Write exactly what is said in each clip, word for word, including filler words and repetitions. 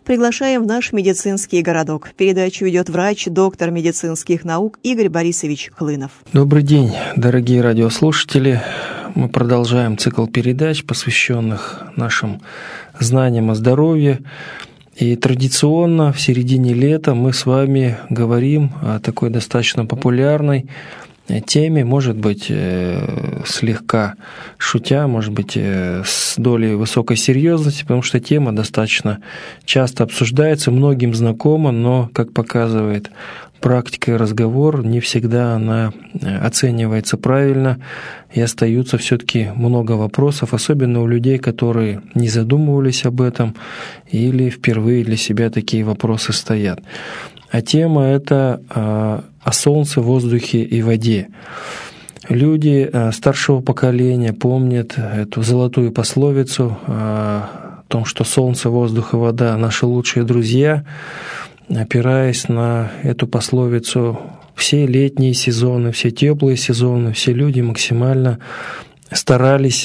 Приглашаем в наш медицинский городок. Передачу ведет врач, доктор медицинских наук Игорь Борисович Хлынов. Добрый день, дорогие радиослушатели. Мы продолжаем цикл передач, посвященных нашим знаниям о здоровье. И традиционно в середине лета мы с вами говорим о такой достаточно популярной теме, может быть, слегка шутя, может быть, с долей высокой серьезности, потому что тема достаточно часто обсуждается, многим знакома, но, как показывает практика и разговор, не всегда она оценивается правильно, и остаются все-таки много вопросов, особенно у людей, которые не задумывались об этом или впервые для себя такие вопросы стоят. А тема это о солнце, воздухе и воде. Люди старшего поколения помнят эту золотую пословицу о том, что солнце, воздух и вода – наши лучшие друзья. Опираясь на эту пословицу, все летние сезоны, все теплые сезоны, все люди максимально старались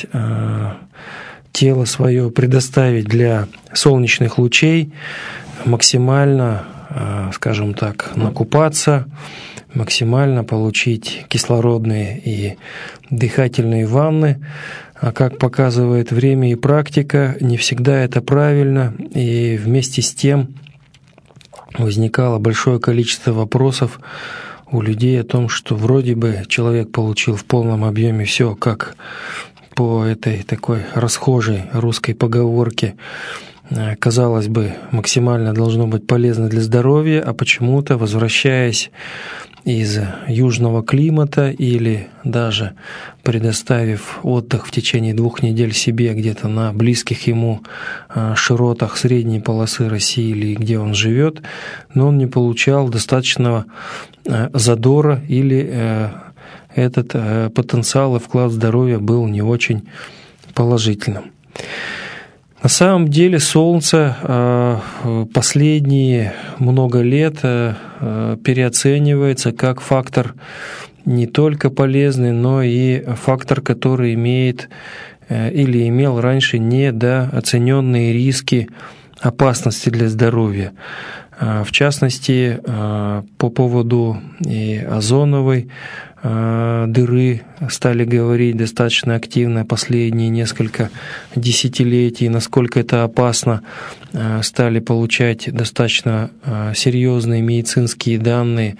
тело свое предоставить для солнечных лучей, максимально, скажем так, накупаться, максимально получить кислородные и дыхательные ванны. А как показывает время и практика, не всегда это правильно, и вместе с тем возникало большое количество вопросов у людей о том, что вроде бы человек получил в полном объеме все, как по этой такой расхожей русской поговорке, казалось бы, максимально должно быть полезно для здоровья, а почему-то, возвращаясь из южного климата или даже предоставив отдых в течение двух недель себе где-то на близких ему широтах средней полосы России или где он живет, но он не получал достаточного задора или этот потенциал и вклад в здоровье был не очень положительным. На самом деле солнце последние много лет переоценивается как фактор не только полезный, но и фактор, который имеет или имел раньше недооцененные риски опасности для здоровья. В частности, по поводу и озоновой дыры стали говорить достаточно активно последние несколько десятилетий, насколько это опасно, стали получать достаточно серьезные медицинские данные.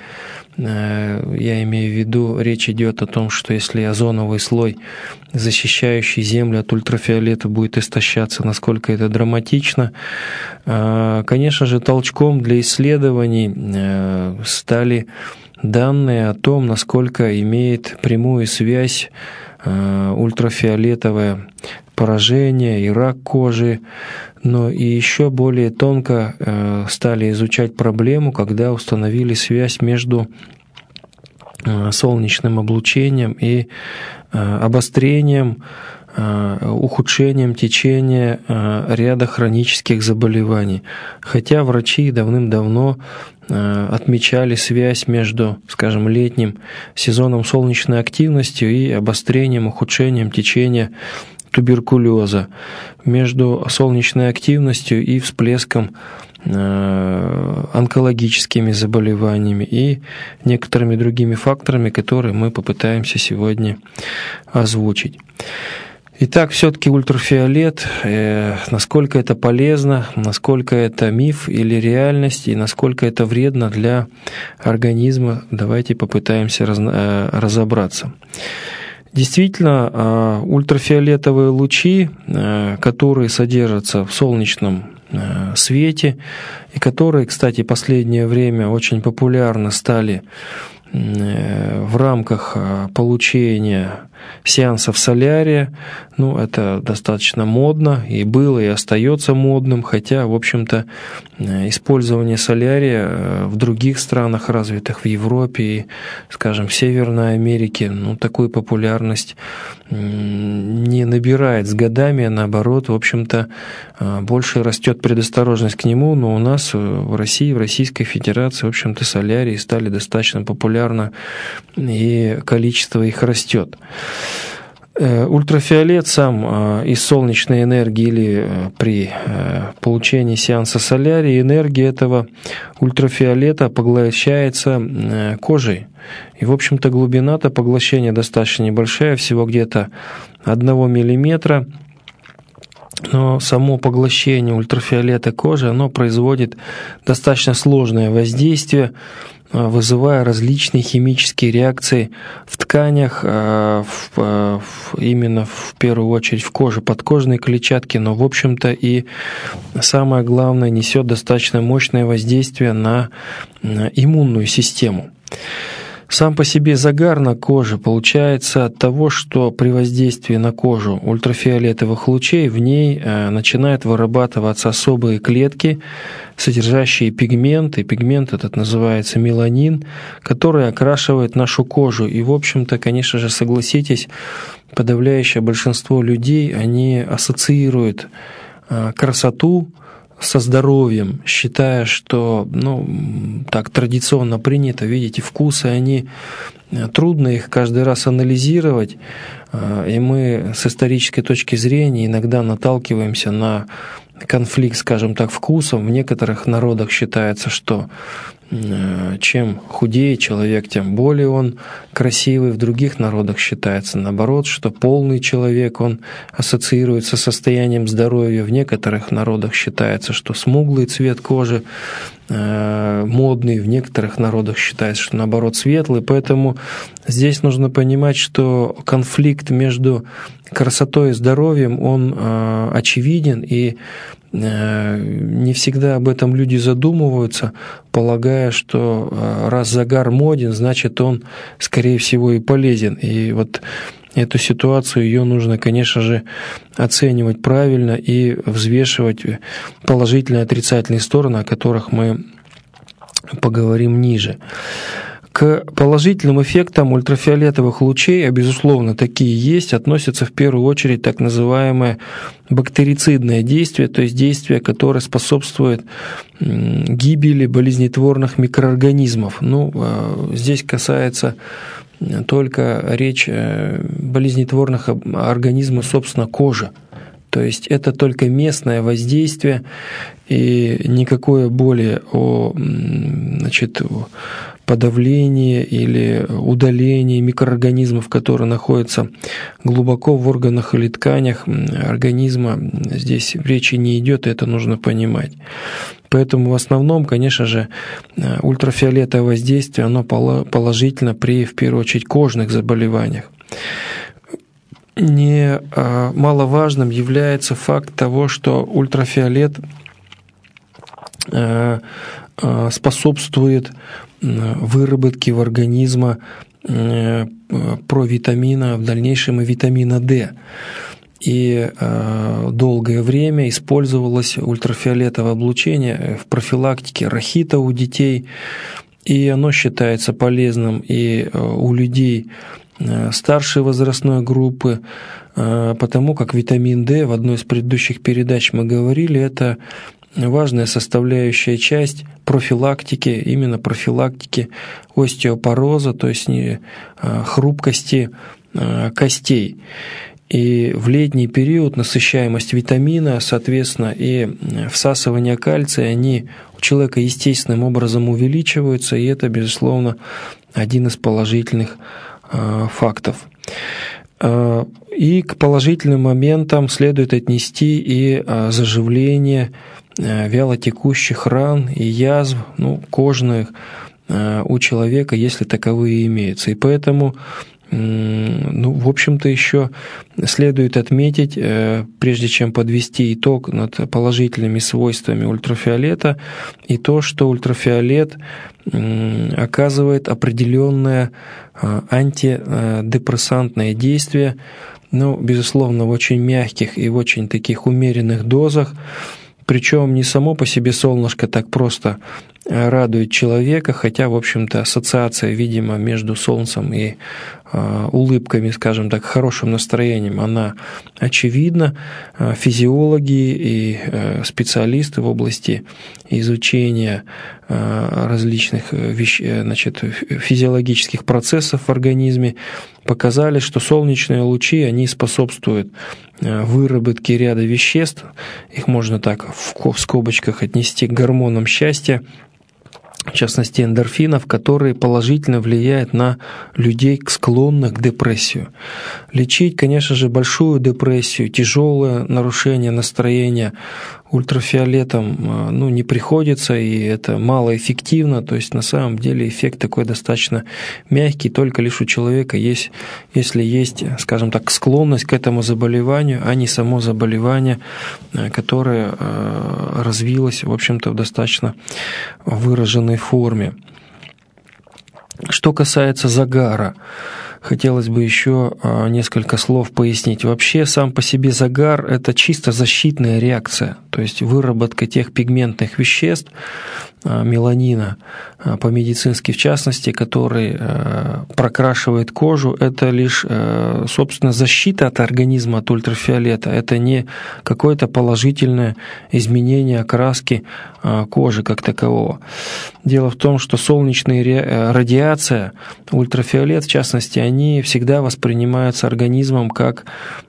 Я имею в виду, речь идет о том, что если озоновый слой, защищающий Землю от ультрафиолета, будет истощаться, насколько это драматично. Конечно же, толчком для исследований стали данные о том, насколько имеет прямую связь ультрафиолетовое поражение и рак кожи, но и еще более тонко стали изучать проблему, когда установили связь между солнечным облучением и обострением, ухудшением течения ряда хронических заболеваний. Хотя врачи давным-давно отмечали связь между, скажем, летним сезоном солнечной активности и обострением, ухудшением течения туберкулеза, между солнечной активностью и всплеском онкологическими заболеваниями и некоторыми другими факторами, которые мы попытаемся сегодня озвучить. Итак, все-таки ультрафиолет, э, насколько это полезно, насколько это миф или реальность, и насколько это вредно для организма, давайте попытаемся раз, э, разобраться. Действительно, э, ультрафиолетовые лучи, э, которые содержатся в солнечном э, свете, и которые, кстати, в последнее время очень популярно стали э, в рамках э, получения сеансов солярия, ну, это достаточно модно, и было, и остается модным, хотя, в общем-то, использование солярия в других странах, развитых в Европе и, скажем, в Северной Америке, ну, такую популярность не набирает с годами, а наоборот, в общем-то, больше растет предосторожность к нему, но у нас в России, в Российской Федерации, в общем-то, солярии стали достаточно популярны, и количество их растет. Ультрафиолет сам из солнечной энергии или при получении сеанса солярии, энергия этого ультрафиолета поглощается кожей. И, в общем-то, глубина-то поглощения достаточно небольшая, всего где-то одного миллиметра. Но само поглощение ультрафиолета кожи, оно производит достаточно сложное воздействие, вызывая различные химические реакции в тканях, именно в первую очередь в коже, подкожной клетчатке, но, в общем-то, и самое главное, несет достаточно мощное воздействие на иммунную систему. Сам по себе загар на коже получается от того, что при воздействии на кожу ультрафиолетовых лучей в ней начинают вырабатываться особые клетки, содержащие пигмент, и пигмент этот называется меланин, который окрашивает нашу кожу. И, в общем-то, конечно же, согласитесь, подавляющее большинство людей, они ассоциируют красоту со здоровьем, считая, что, ну, так традиционно принято, видите, вкусы, они, трудно их каждый раз анализировать, и мы с исторической точки зрения иногда наталкиваемся на конфликт, скажем так, вкусов. В некоторых народах считается, что чем худее человек, тем более он красивый. В других народах считается наоборот, что полный человек, он ассоциируется с состоянием здоровья. В некоторых народах считается, что смуглый цвет кожи э, модный. В некоторых народах считается, что наоборот светлый. Поэтому здесь нужно понимать, что конфликт между красотой и здоровьем, он э, очевиден, и не всегда об этом люди задумываются, полагая, что раз загар моден, значит он, скорее всего, и полезен. И вот эту ситуацию, ее нужно, конечно же, оценивать правильно и взвешивать положительные и отрицательные стороны, о которых мы поговорим ниже. К положительным эффектам ультрафиолетовых лучей, а безусловно такие есть, относятся в первую очередь так называемое бактерицидное действие, то есть действие, которое способствует гибели болезнетворных микроорганизмов. Ну, здесь касается только речь болезнетворных организмов, собственно, кожи. То есть это только местное воздействие, и никакое более о, значит, подавлении или удалении микроорганизмов, которые находятся глубоко в органах или тканях организма, здесь речи не идет, и это нужно понимать. Поэтому в основном, конечно же, ультрафиолетовое воздействие, оно положительно при, в первую очередь, кожных заболеваниях. Не маловажным является факт того, что ультрафиолет способствует выработке в организме провитамина, в дальнейшем и витамина D. И долгое время использовалось ультрафиолетовое облучение в профилактике рахита у детей, и оно считается полезным и у людей старшей возрастной группы, потому как витамин D, в одной из предыдущих передач мы говорили, это важная составляющая часть профилактики, именно профилактики остеопороза, то есть хрупкости костей. И в летний период насыщаемость витамина, соответственно, и всасывание кальция, они у человека естественным образом увеличиваются, и это, безусловно, один из положительных фактов. И к положительным моментам следует отнести и заживление вялотекущих ран и язв, ну, кожных у человека, если таковые имеются. И поэтому, ну, в общем-то, еще следует отметить, прежде чем подвести итог над положительными свойствами ультрафиолета, и то, что ультрафиолет оказывает определенное антидепрессантное действие, ну, безусловно, в очень мягких и в очень таких умеренных дозах. Причем не само по себе солнышко так просто радует человека, хотя, в общем-то, ассоциация, видимо, между Солнцем и э, улыбками, скажем так, хорошим настроением, она очевидна. Физиологи и э, специалисты в области изучения э, различных вещ... значит, физиологических процессов в организме показали, что солнечные лучи, они способствуют выработке ряда веществ, их можно так в скобочках отнести к гормонам счастья, в частности эндорфинов, которые положительно влияют на людей, склонных к депрессии. Лечить, конечно же, большую депрессию, тяжелое нарушение настроения ультрафиолетом ну, не приходится, и это малоэффективно, то есть на самом деле эффект такой достаточно мягкий, только лишь у человека есть, если есть, скажем так, склонность к этому заболеванию, а не само заболевание, которое развилось, в общем-то, в достаточно выраженной форме. Что касается загара, хотелось бы еще несколько слов пояснить. Вообще, сам по себе загар – это чисто защитная реакция, то есть выработка тех пигментных веществ, меланина, по-медицински в частности, который прокрашивает кожу, это лишь, собственно, защита от организма от ультрафиолета, это не какое-то положительное изменение окраски кожи как такового. Дело в том, что солнечная радиация, ультрафиолет, в частности, они всегда воспринимаются организмом как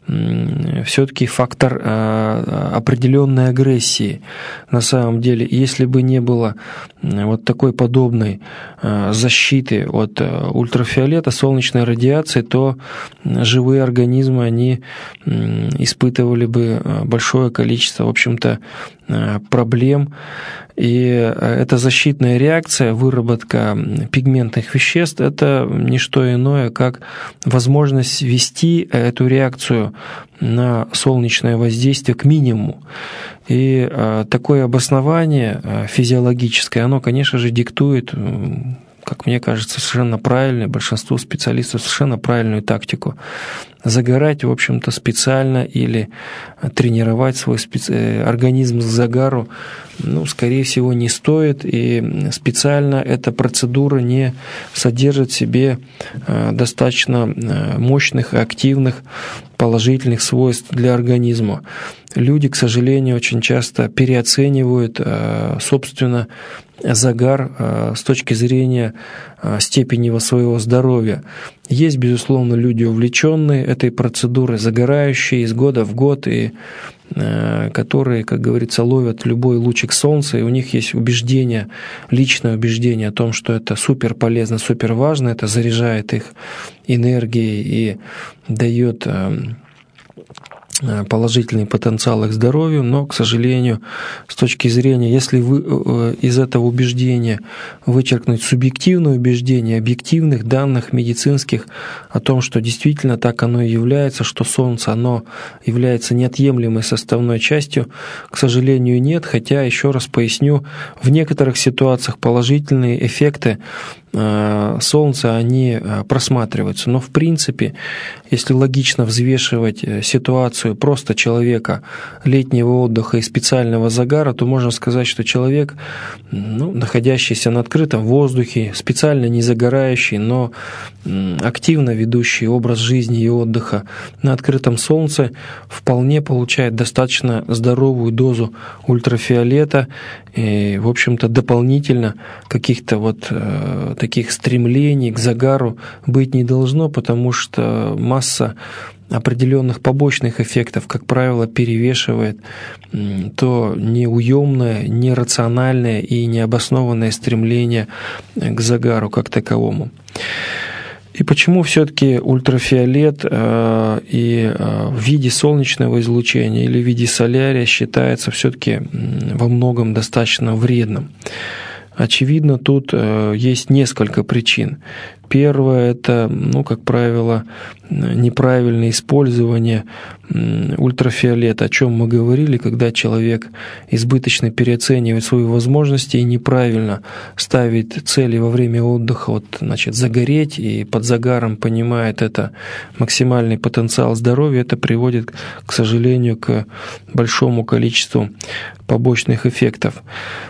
все-таки фактор определенной агрессии. На самом деле, если бы не было вот такой подобной защиты от ультрафиолета, солнечной радиации, то живые организмы, они испытывали бы большое количество, в общем-то, проблем. И эта защитная реакция, выработка пигментных веществ, это не что иное, как возможность свести эту реакцию на солнечное воздействие к минимуму. И такое обоснование физиологическое, оно, конечно же, диктует, как мне кажется, совершенно правильную, большинству специалистов совершенно правильную тактику. Загорать, в общем-то, специально или тренировать свой специ... организм к загару, ну, скорее всего, не стоит, и специально эта процедура не содержит в себе достаточно мощных, активных, положительных свойств для организма. Люди, к сожалению, очень часто переоценивают, собственно, загар с точки зрения степени своего здоровья. Есть, безусловно, люди, увлеченные этой процедурой, загорающие из года в год, и которые, как говорится, ловят любой лучик солнца, и у них есть убеждение, личное убеждение о том, что это супер полезно, супер важно, это заряжает их энергией и дает положительный потенциал их здоровью, но, к сожалению, с точки зрения, если вы из этого убеждения вычеркнуть субъективное убеждение объективных данных медицинских о том, что действительно так оно и является, что Солнце, оно является неотъемлемой составной частью, к сожалению, нет, хотя, еще раз поясню, в некоторых ситуациях положительные эффекты Солнца, они просматриваются, но в принципе, если логично взвешивать ситуацию просто человека, летнего отдыха и специального загара, то можно сказать, что человек, ну, находящийся на открытом воздухе, специально не загорающий, но активно ведущий образ жизни и отдыха на открытом солнце, вполне получает достаточно здоровую дозу ультрафиолета, и, в общем-то, дополнительно каких-то вот э, таких стремлений к загару быть не должно, потому что масса определенных побочных эффектов, как правило, перевешивает то неуемное, нерациональное и необоснованное стремление к загару как таковому. И почему все-таки ультрафиолет э, и э, в виде солнечного излучения или в виде солярия считается все-таки во многом достаточно вредным? Очевидно, тут э, есть несколько причин. Первое – это, ну, как правило, неправильное использование ультрафиолета, о чем мы говорили, когда человек избыточно переоценивает свои возможности и неправильно ставит цели во время отдыха, вот, значит, загореть, и под загаром понимает это максимальный потенциал здоровья, это приводит, к сожалению, к большому количеству побочных эффектов.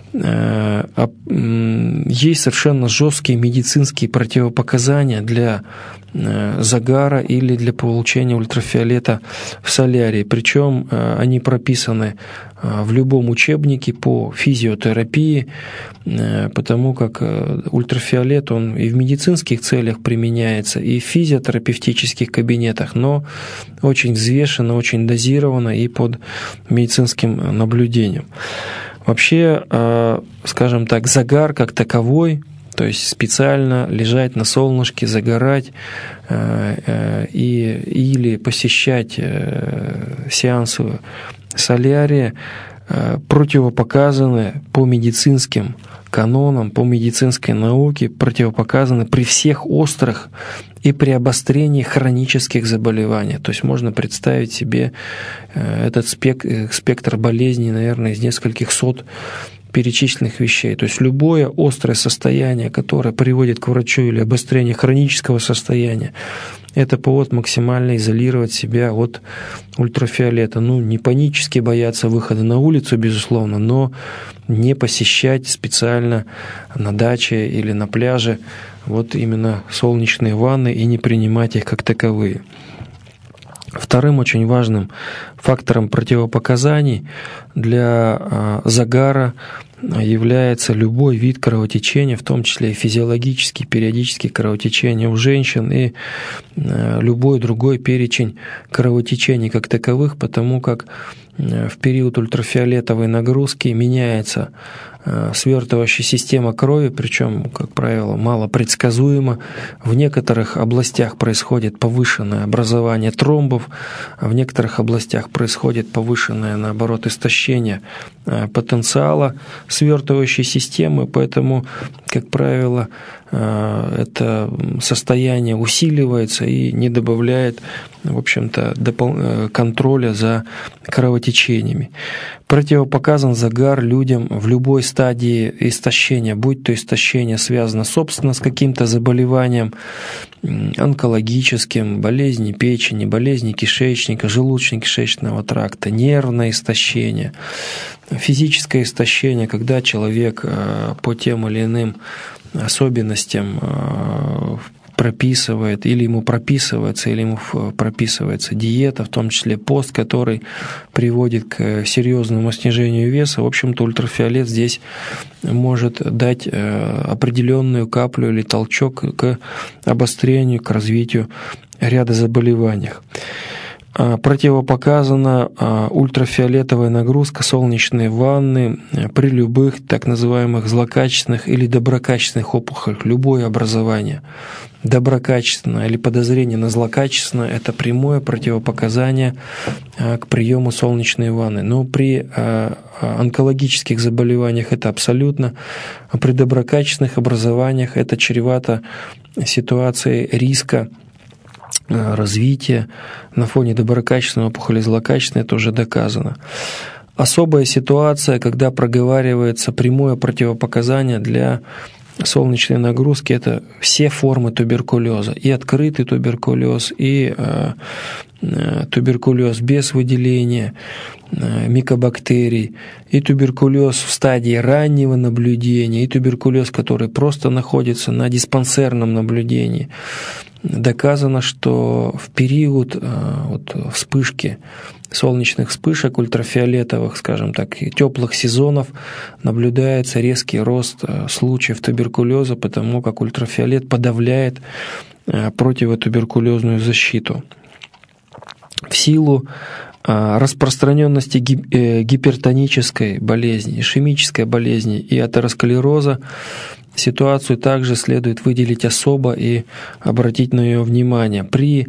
Есть совершенно жесткие медицинские противопоказания для загара или для получения ультрафиолета в солярии. Причем они прописаны в любом учебнике по физиотерапии, потому как ультрафиолет, он и в медицинских целях применяется, и в физиотерапевтических кабинетах, но очень взвешенно, очень дозировано и под медицинским наблюдением. Вообще, скажем так, загар как таковой, то есть специально лежать на солнышке, загорать э, и, или посещать э, сеансы солярия э, противопоказаны по медицинским канонам, по медицинской науке, противопоказаны при всех острых и при обострении хронических заболеваний. То есть можно представить себе э, этот спек, спектр болезней, наверное, из нескольких сот перечисленных вещей. То есть любое острое состояние, которое приводит к врачу, или обострение хронического состояния, это повод максимально изолировать себя от ультрафиолета. Ну, не панически бояться выхода на улицу, безусловно, но не посещать специально на даче или на пляже вот именно солнечные ванны и не принимать их как таковые. Вторым очень важным фактором противопоказаний для загара является любой вид кровотечения, в том числе и физиологические, периодические кровотечения у женщин, и любой другой перечень кровотечений как таковых, потому как в период ультрафиолетовой нагрузки меняется свертывающая система крови, причем, как правило, малопредсказуемо. В некоторых областях происходит повышенное образование тромбов, а в некоторых областях происходит повышенное, наоборот, истощение потенциала свертывающей системы, поэтому, как правило, это состояние усиливается и не добавляет, в общем-то, допол- контроля за кровотечениями. Противопоказан загар людям в любой стадии истощения, будь то истощение связано, собственно, с каким-то заболеванием онкологическим, болезни печени, болезни кишечника, желудочно-кишечного тракта, нервное истощение, физическое истощение, когда человек по тем или иным особенностям прописывает, или ему прописывается, или ему прописывается диета, в том числе пост, который приводит к серьезному снижению веса. В общем-то, ультрафиолет здесь может дать определенную каплю или толчок к обострению, к развитию ряда заболеваний. Противопоказана ультрафиолетовая нагрузка, солнечные ванны при любых так называемых злокачественных или доброкачественных опухолях, любое образование. Доброкачественное или подозрение на злокачественное – это прямое противопоказание к приему солнечной ванны. Но при онкологических заболеваниях это абсолютно, а при доброкачественных образованиях это чревато ситуацией риска развития на фоне доброкачественной опухоли, злокачественной, это уже доказано. Особая ситуация, когда проговаривается прямое противопоказание для солнечной нагрузки, это все формы туберкулеза, и открытый туберкулез, и э, туберкулез без выделения э, микобактерий, и туберкулез в стадии раннего наблюдения, и туберкулез, который просто находится на диспансерном наблюдении. Доказано, что в период э, вот, вспышки, солнечных вспышек, ультрафиолетовых, скажем так, и теплых сезонов наблюдается резкий рост э, случаев туберкулеза, потому как ультрафиолет подавляет э, противотуберкулезную защиту. В силу э, распространенности ги, э, гипертонической болезни, ишемической болезни и атеросклероза ситуацию также следует выделить особо и обратить на ее внимание. При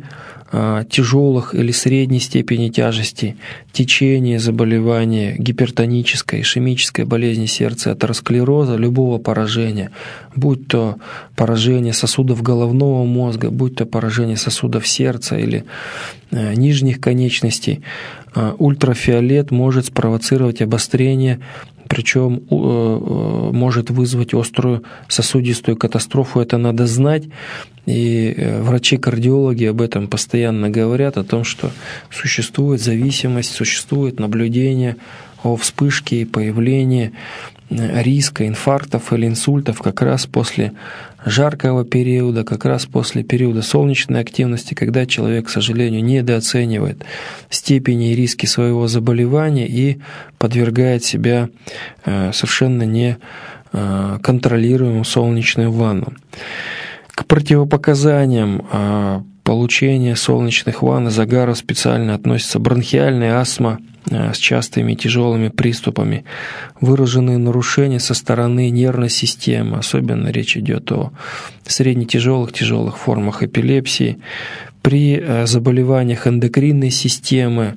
тяжелых или средней степени тяжести, течение заболевания, гипертонической, ишемической болезни сердца, атеросклероза, любого поражения, будь то поражение сосудов головного мозга, будь то поражение сосудов сердца или нижних конечностей, ультрафиолет может спровоцировать обострение, причем может вызвать острую сосудистую катастрофу. Это надо знать. И врачи-кардиологи об этом постоянно говорят, о том, что существует зависимость, существует наблюдение о вспышке и появлении риска инфарктов или инсультов как раз после жаркого периода, как раз после периода солнечной активности, когда человек, к сожалению, недооценивает степени и риски своего заболевания и подвергает себя совершенно неконтролируемым солнечным ваннам. К противопоказаниям получения солнечных ванн и загара специально относятся бронхиальная астма с частыми тяжелыми приступами, выраженные нарушения со стороны нервной системы, особенно речь идет о среднетяжелых, тяжелых формах эпилепсии, при заболеваниях эндокринной системы,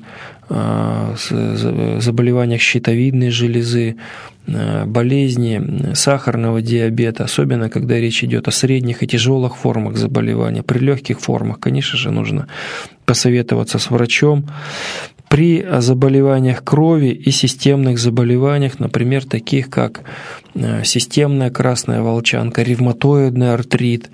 заболеваниях щитовидной железы, болезни сахарного диабета, особенно когда речь идет о средних и тяжелых формах заболевания. При легких формах, конечно же, нужно посоветоваться с врачом. При заболеваниях крови и системных заболеваниях, например, таких как системная красная волчанка, ревматоидный артрит,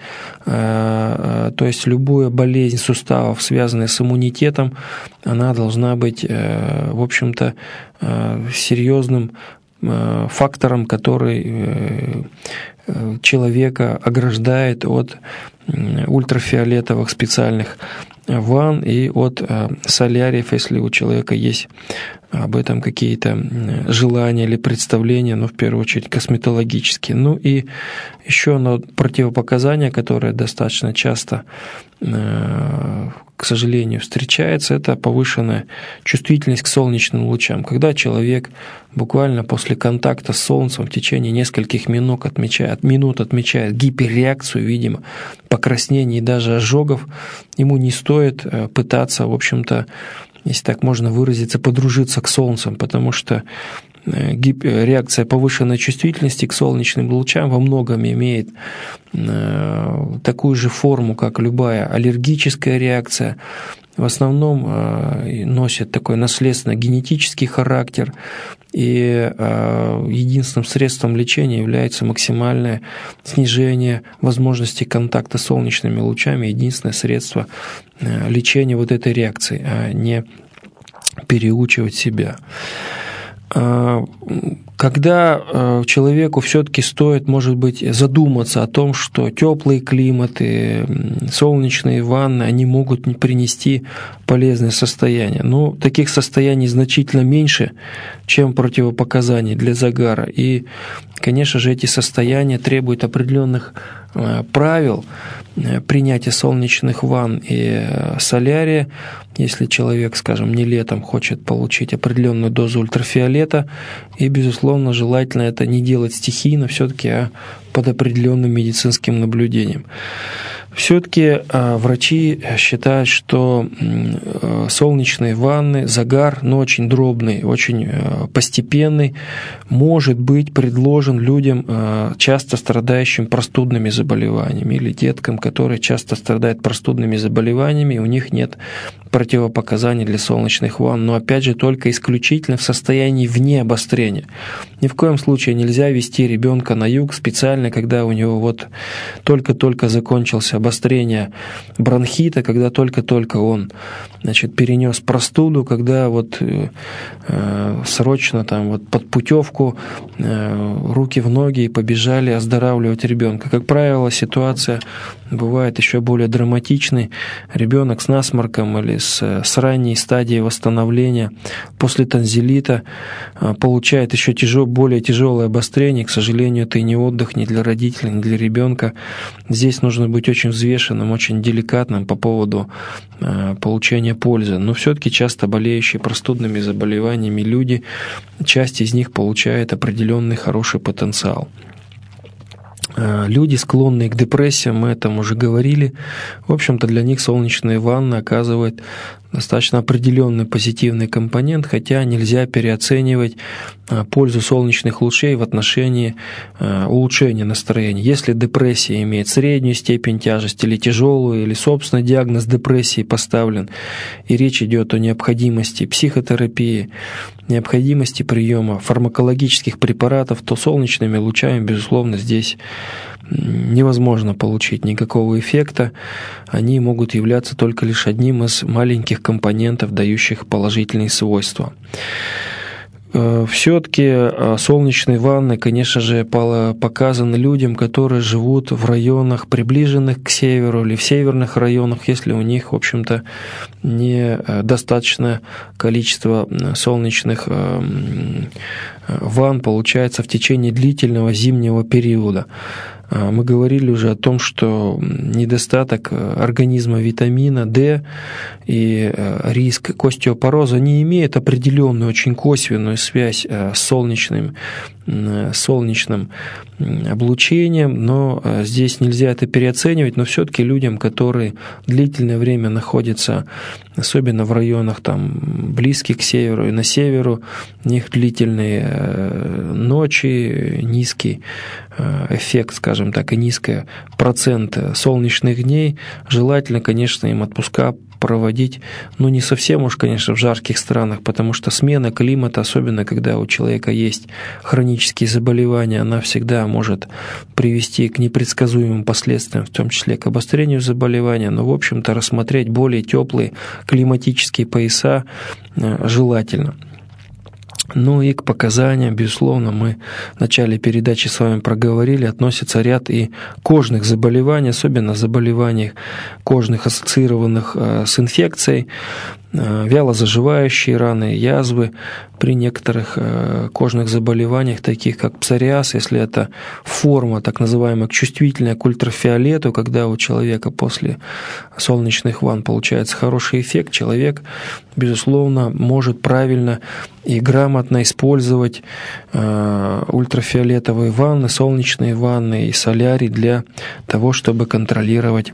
то есть любая болезнь суставов, связанная с иммунитетом, она должна быть, в общем-то, серьезным фактором, который человека ограждает от ультрафиолетовых специальных ванн и от соляриев, если у человека есть об этом какие-то желания или представления, но в первую очередь косметологические. Ну и еще одно противопоказание, которое достаточно часто, к сожалению, встречается, это повышенная чувствительность к солнечным лучам. Когда человек буквально после контакта с солнцем в течение нескольких минут отмечает, минут отмечает гиперреакцию, видимо, покраснений и даже ожогов, ему не стоит пытаться, в общем-то, если так можно выразиться, подружиться к солнцу, потому что реакция повышенной чувствительности к солнечным лучам во многом имеет такую же форму, как любая аллергическая реакция. В основном носит такой наследственно-генетический характер, и единственным средством лечения является максимальное снижение возможности контакта с солнечными лучами, единственное средство лечения вот этой реакции, а не переучивать себя. Когда человеку все-таки стоит, может быть, задуматься о том, что теплые климаты, солнечные ванны, они могут не принести полезное состояние. Но таких состояний значительно меньше, чем противопоказаний для загара. И, конечно же, эти состояния требуют определенных правил принятия солнечных ванн и солярия. Если человек, скажем, не летом хочет получить определенную дозу ультрафиолета, и, безусловно, желательно это не делать стихийно, все-таки а под определенным медицинским наблюдением. Все-таки врачи считают, что солнечные ванны, загар, но очень дробный, очень постепенный, может быть предложен людям, часто страдающим простудными заболеваниями, или деткам, которые часто страдают простудными заболеваниями, и у них нет противопоказаний для солнечных ванн, но опять же только исключительно в состоянии вне обострения. Ни в коем случае нельзя вести ребенка на юг специально, когда у него вот только-только закончился обострение бронхита, когда только-только он, значит, перенес простуду, когда вот э, срочно там вот под путевку э, руки в ноги и побежали оздоравливать ребенка. Как правило, ситуация бывает еще более драматичной. Ребенок с насморком или с, с ранней стадией восстановления после танзелита получает еще тяжел, более тяжелое обострение. К сожалению, это и не отдых ни для родителей, ни для ребенка. Здесь нужно быть очень взвешенным, очень деликатным по поводу получения пользы. Но все-таки часто болеющие простудными заболеваниями люди, часть из них получает определенный хороший потенциал. Люди, склонные к депрессиям, мы этом уже говорили. В общем-то, для них солнечные ванны оказывают достаточно определенный позитивный компонент, хотя нельзя переоценивать пользу солнечных лучей в отношении улучшения настроения. Если депрессия имеет среднюю степень тяжести или тяжелую, или собственный диагноз депрессии поставлен, и речь идет о необходимости психотерапии, необходимости приема фармакологических препаратов, то солнечными лучами, безусловно, здесь невозможно получить никакого эффекта. Они могут являться только лишь одним из маленьких компонентов, дающих положительные свойства. Все-таки солнечные ванны, конечно же, показаны людям, которые живут в районах, приближенных к северу или в северных районах, если у них, в общем-то, недостаточное количество солнечных ванн получается в течение длительного зимнего периода. Мы говорили уже о том, что недостаток организма витамина D и риск к остеопорозу не имеют определенную, очень косвенную связь с солнечным, солнечным облучением, но здесь нельзя это переоценивать, но все-таки людям, которые длительное время находятся, особенно в районах там, близких к северу и на северу, у них длительные ночи, низкий эффект, скажем так, и низкий процент солнечных дней, желательно, конечно, им отпуска проводить, ну, не совсем уж, конечно, в жарких странах, потому что смена климата, особенно когда у человека есть хронические заболевания, она всегда может привести к непредсказуемым последствиям, в том числе к обострению заболевания, но, в общем-то, рассмотреть более теплые климатические пояса желательно. Ну и к показаниям, безусловно, мы в начале передачи с вами проговорили, относится ряд и кожных заболеваний, особенно заболеваний кожных, ассоциированных с инфекцией, вялозаживающие раны, язвы при некоторых кожных заболеваниях, таких как псориаз, если это форма так называемая чувствительная к ультрафиолету, когда у человека после солнечных ванн получается хороший эффект, человек, безусловно, может правильно и грамотно использовать ультрафиолетовые ванны, солнечные ванны и солярий для того, чтобы контролировать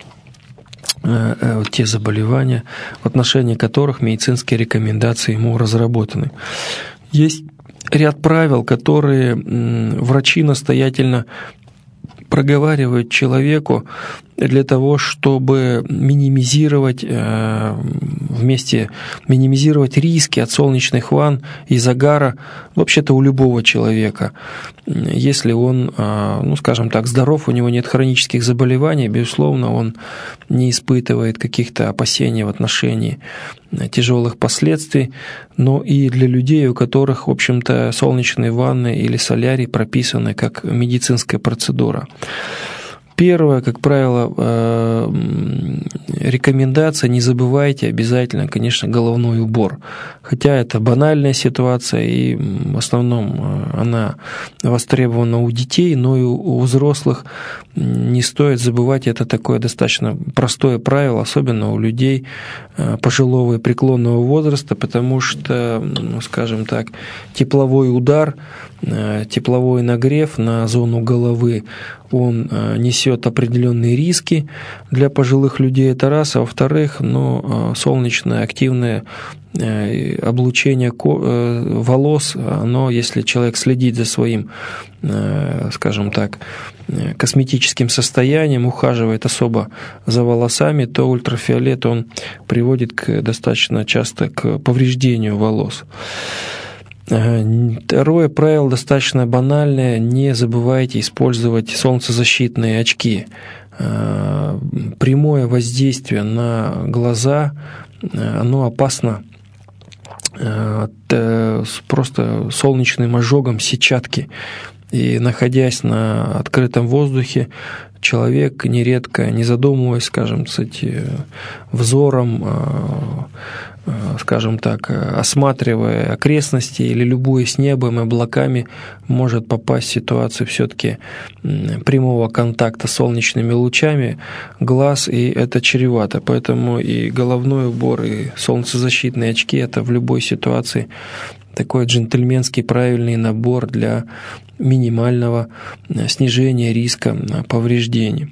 те заболевания, в отношении которых медицинские рекомендации ему разработаны. Есть ряд правил, которые врачи настоятельно проговаривают человеку для того, чтобы минимизировать вместе минимизировать риски от солнечных ванн и загара вообще-то у любого человека. Если он, ну, скажем так, здоров, у него нет хронических заболеваний, безусловно, он не испытывает каких-то опасений в отношении тяжелых последствий, но и для людей, у которых, в общем-то, солнечные ванны или солярий прописаны как медицинская процедура. Первое, как правило, рекомендация: не забывайте обязательно, конечно, головной убор. Хотя это банальная ситуация, и в основном она востребована у детей, но и у взрослых не стоит забывать. Это такое достаточно простое правило, особенно у людей пожилого и преклонного возраста, потому что, ну, скажем так, тепловой удар, тепловой нагрев на зону головы, он несет определенные риски для пожилых людей, это раз, а во-вторых, ну, солнечное активное облучение волос, оно, если человек следит за своим, скажем так, косметическим состоянием, ухаживает особо за волосами, то ультрафиолет, он приводит к, достаточно часто к повреждению волос. Второе правило достаточно банальное: не забывайте использовать солнцезащитные очки. Прямое воздействие на глаза, оно опасно просто солнечным ожогом сетчатки. И находясь на открытом воздухе, человек нередко, не задумываясь, скажем, кстати, взором, скажем так, осматривая окрестности или любуясь небом и облаками, может попасть в ситуацию все-таки прямого контакта с солнечными лучами глаз, и это чревато. Поэтому и головной убор, и солнцезащитные очки — это в любой ситуации такой джентльменский правильный набор для минимального снижения риска повреждений.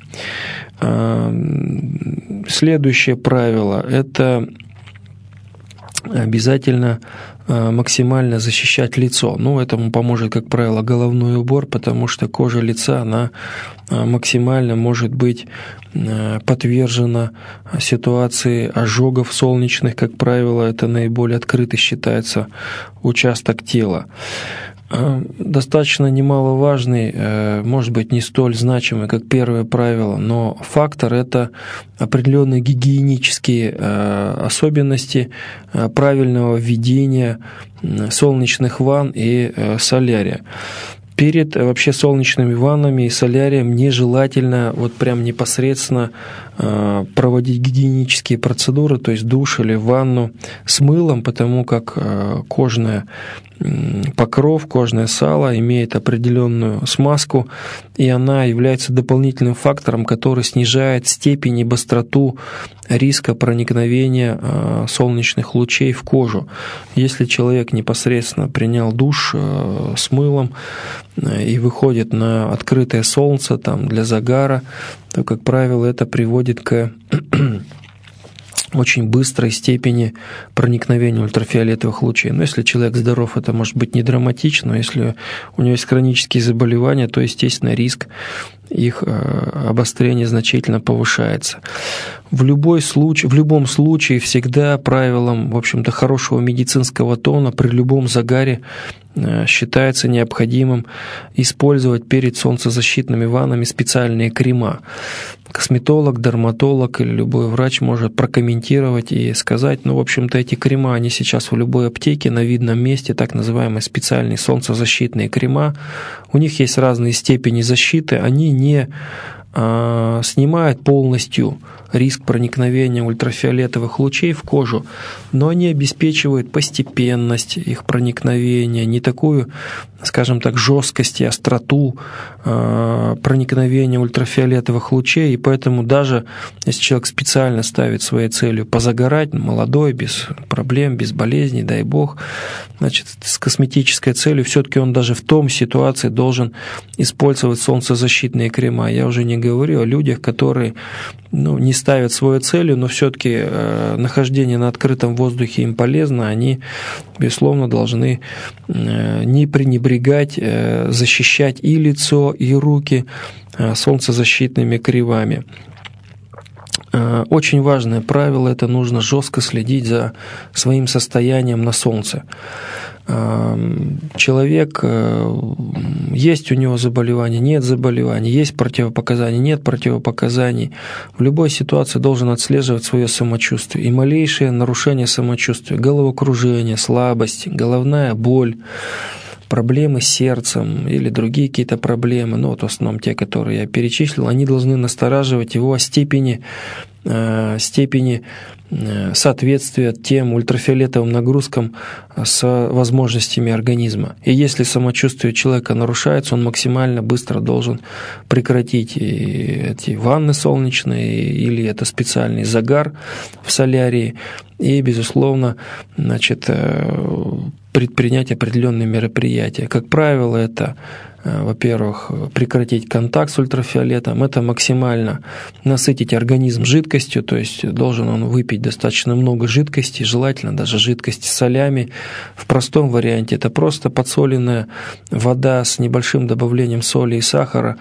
Следующее правило – это обязательно максимально защищать лицо. Ну, этому поможет, как правило, головной убор, потому что кожа лица, она максимально может быть подвержена ситуации ожогов солнечных. Как правило, это наиболее открытый считается участок тела. Достаточно немаловажный, может быть, не столь значимый, как первое правило, но фактор – это определенные гигиенические особенности правильного введения солнечных ванн и солярия. Перед вообще солнечными ваннами и солярием нежелательно вот прям непосредственно э, проводить гигиенические процедуры, то есть душ или ванну с мылом, потому как э, кожная э, покров, кожное сало имеет определенную смазку, и она является дополнительным фактором, который снижает степень и быстроту риска проникновения э, солнечных лучей в кожу. Если человек непосредственно принял душ э, с мылом и выходит на открытое солнце там, для загара, то, как правило, это приводит к очень быстрой степени проникновения ультрафиолетовых лучей. Но если человек здоров, это может быть не драматично, но если у него есть хронические заболевания, то, естественно, риск их обострения значительно повышается. В, любой случай, в любом случае всегда правилом, в общем-то, хорошего медицинского тона при любом загаре считается необходимым использовать перед солнцезащитными ваннами специальные крема. Косметолог, дерматолог или любой врач может прокомментировать и сказать, ну, в общем-то, эти крема, они сейчас в любой аптеке на видном месте, так называемые специальные солнцезащитные крема. У них есть разные степени защиты, они не а, снимают полностью риск проникновения ультрафиолетовых лучей в кожу, но они обеспечивают постепенность их проникновения, не такую, скажем так, жесткость и остроту э, проникновения ультрафиолетовых лучей, и поэтому даже если человек специально ставит своей целью позагорать, молодой, без проблем, без болезней, дай бог, значит, с косметической целью, все-таки он даже в том ситуации должен использовать солнцезащитные крема. Я уже не говорю о людях, которые ну, не ставят свою целью, но все-таки э, нахождение на открытом воздухе им полезно, они, безусловно, должны э, не пренебрегать, э, защищать и лицо, и руки э, солнцезащитными кремами. Э, очень важное правило – это нужно жестко следить за своим состоянием на солнце. Человек, есть у него заболевание, нет заболевания, есть противопоказания, нет противопоказаний. В любой ситуации должен отслеживать свое самочувствие. И малейшее нарушение самочувствия, головокружение, слабость, головная боль, проблемы с сердцем или другие какие-то проблемы, ну вот в основном те, которые я перечислил, они должны настораживать его о степени, э, степени соответствия тем ультрафиолетовым нагрузкам с возможностями организма. И если самочувствие человека нарушается, он максимально быстро должен прекратить эти ванны солнечные или это специальный загар в солярии и, безусловно, значит, предпринять определенные мероприятия. Как правило, это, во-первых, прекратить контакт с ультрафиолетом, это максимально насытить организм жидкостью, то есть должен он выпить достаточно много жидкости, желательно даже жидкости с солями. В простом варианте это просто подсоленная вода с небольшим добавлением соли и сахара.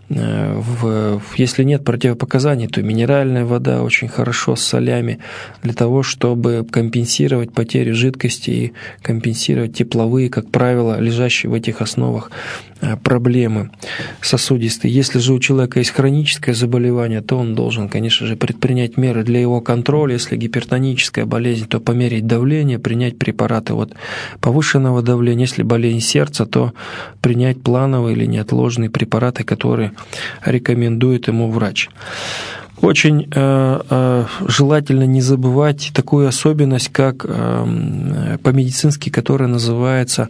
Если нет противопоказаний, то минеральная вода очень хорошо с солями для того, чтобы компенсировать потерю жидкости и компенсировать тепловые, как правило, лежащие в этих основах проблемы сосудистые. Если же у человека есть хроническое заболевание, то он должен, конечно же, предпринять меры для его контроля. Если гипертоническая болезнь, то померить давление, принять препараты от повышенного давления. Если болезнь сердца, то принять плановые или неотложные препараты, которые рекомендует ему врач. Очень э, э, желательно не забывать такую особенность, как э, по-медицински, которая называется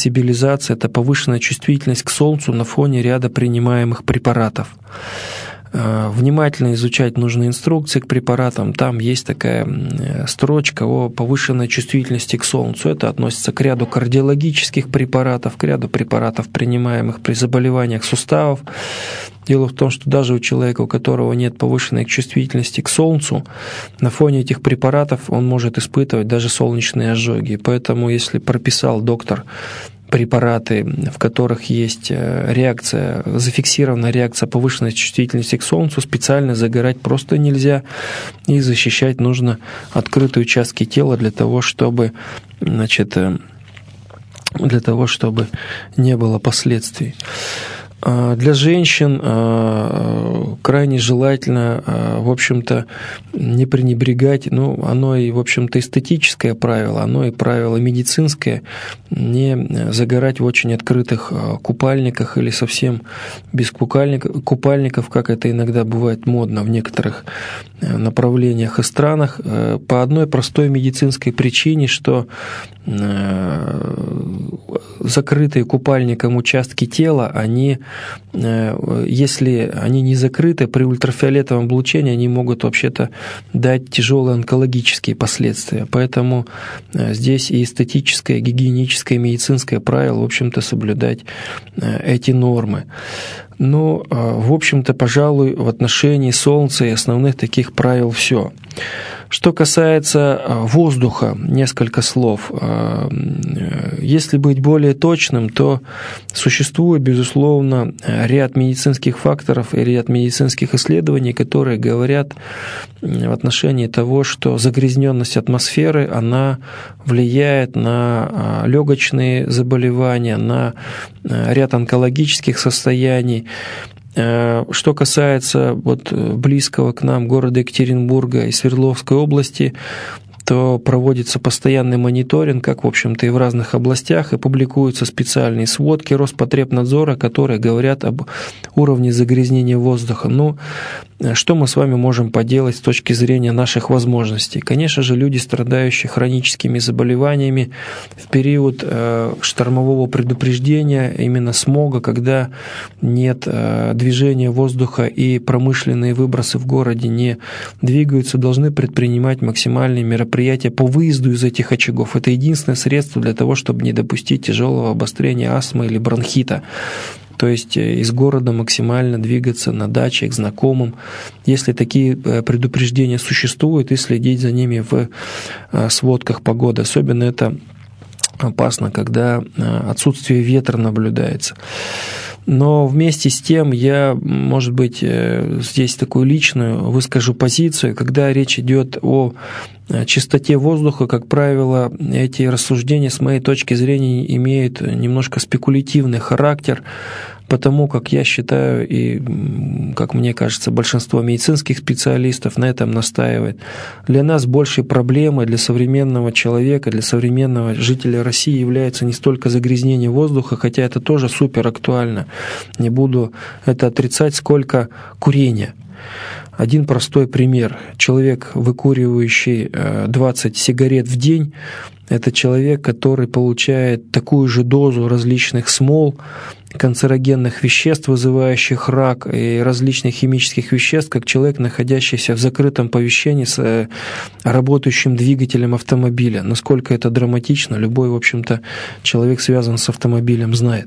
сенсибилизация, это повышенная чувствительность к солнцу на фоне ряда принимаемых препаратов. внимательно изучать нужные инструкции к препаратам. Там есть такая строчка о повышенной чувствительности к солнцу. Это относится к ряду кардиологических препаратов, к ряду препаратов, принимаемых при заболеваниях суставов. Дело в том, что даже у человека, у которого нет повышенной чувствительности к солнцу, на фоне этих препаратов он может испытывать даже солнечные ожоги. Поэтому, если прописал доктор препараты, в которых есть реакция, зафиксированная реакция повышенной чувствительности к солнцу, специально загорать просто нельзя, и защищать нужно открытые участки тела для того, чтобы, значит, для того, чтобы не было последствий. Для женщин крайне желательно, в общем-то, не пренебрегать, ну, оно и, в общем-то, эстетическое правило, оно и правило медицинское, не загорать в очень открытых купальниках или совсем без купальников, как это иногда бывает модно в некоторых направлениях и странах, по одной простой медицинской причине, что закрытые купальником участки тела, они, если они не закрыты, при ультрафиолетовом облучении они могут вообще-то дать тяжелые онкологические последствия. Поэтому здесь и эстетическое, и гигиеническое, и медицинское правило, в общем-то, соблюдать эти нормы. Ну, в общем-то, пожалуй, в отношении солнца и основных таких правил все. Что касается воздуха, несколько слов. Если быть более точным, то существует, безусловно, ряд медицинских факторов и ряд медицинских исследований, которые говорят в отношении того, что загрязненность атмосферы, она влияет на легочные заболевания, на ряд онкологических состояний. Что касается вот близкого к нам города Екатеринбурга и Свердловской области, то проводится постоянный мониторинг, как, в общем-то, и в разных областях, и публикуются специальные сводки Роспотребнадзора, которые говорят об уровне загрязнения воздуха. Ну, что мы с вами можем поделать с точки зрения наших возможностей? Конечно же, люди, страдающие хроническими заболеваниями, в период штормового предупреждения, именно смога, когда нет движения воздуха и промышленные выбросы в городе не двигаются, должны предпринимать максимальные мероприятия по выезду из этих очагов. Это единственное средство для того, чтобы не допустить тяжелого обострения астмы или бронхита. То есть из города максимально двигаться на даче к знакомым, если такие предупреждения существуют, и следить за ними в сводках погоды. Особенно это опасно, когда отсутствие ветра наблюдается. Но вместе с тем я, может быть, здесь такую личную выскажу позицию. Когда речь идет о чистоте воздуха, как правило, эти рассуждения, с моей точки зрения, имеют немножко спекулятивный характер, потому как я считаю, и, как мне кажется, большинство медицинских специалистов на этом настаивает, для нас большей проблемой, для современного человека, для современного жителя России является не столько загрязнение воздуха, хотя это тоже супер актуально, не буду это отрицать, сколько курение. Один простой пример. Человек, выкуривающий двадцать сигарет в день, это человек, который получает такую же дозу различных смол, канцерогенных веществ, вызывающих рак, и различных химических веществ, как человек, находящийся в закрытом помещении с работающим двигателем автомобиля. Насколько это драматично, любой, в общем-то, человек, связан с автомобилем, знает.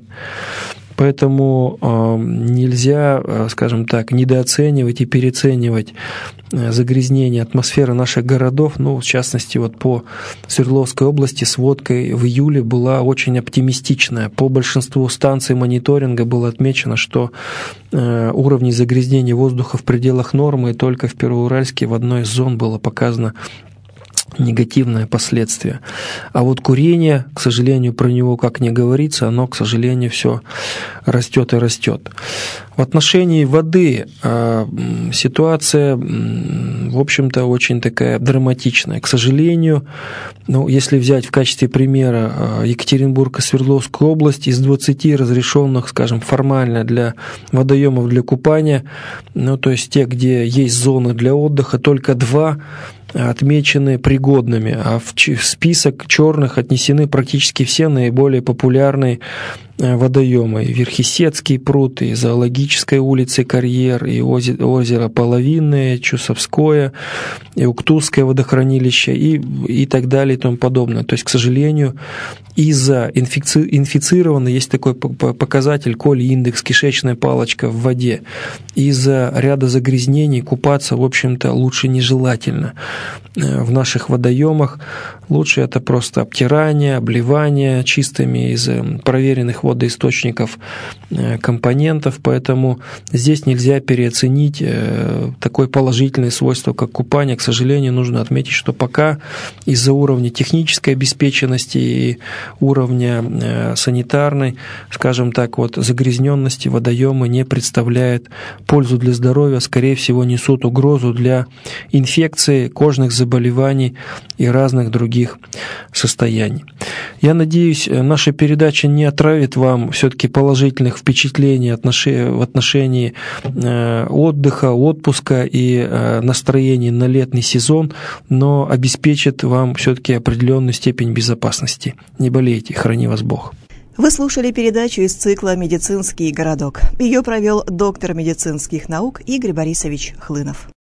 Поэтому э, нельзя, э, скажем так, недооценивать и переоценивать э, загрязнение атмосферы наших городов. Ну, в частности, вот по Свердловской области сводка в июле была очень оптимистичная. По большинству станций мониторинга было отмечено, что э, уровни загрязнения воздуха в пределах нормы, и только в Первоуральске в одной из зон было показано негативное последствие. А вот курение, к сожалению, про него как не говорится, оно, к сожалению, все растет и растет. В отношении воды э, ситуация, в общем-то, очень такая драматичная. К сожалению, ну, если взять в качестве примера э, Екатеринбург и Свердловскую область, из двадцати разрешенных, скажем, формально для водоемов для купания, ну, то есть те, где есть зоны для отдыха, только два отмечены пригодными, а в список черных отнесены практически все наиболее популярные водоемы. И Верхесецкий пруд, и Зоологическая улица, и Карьер, и озеро Половинное, Чусовское, и Уктусское водохранилище, и, и так далее, и тому подобное. То есть, к сожалению, из-за инфици... инфицированного, есть такой показатель, коли-индекс, кишечная палочка в воде, из-за ряда загрязнений купаться, в общем-то, лучше нежелательно. В наших водоемах лучше это просто обтирание, обливание чистыми из проверенных водоисточников компонентов, поэтому здесь нельзя переоценить такое положительное свойство, как купание. К сожалению, нужно отметить, что пока из-за уровня технической обеспеченности и уровня санитарной, скажем так, вот, загрязненности водоемы не представляют пользу для здоровья, скорее всего, несут угрозу для инфекции, кожных заболеваний и разных других состояний. Я надеюсь, наша передача не отравит вам все-таки положительных впечатлений в отношении отдыха, отпуска и настроения на летний сезон, но обеспечит вам все-таки определенную степень безопасности. Не болейте, храни вас Бог. Вы слушали передачу из цикла «Медицинский городок». Ее провел доктор медицинских наук Игорь Борисович Хлынов.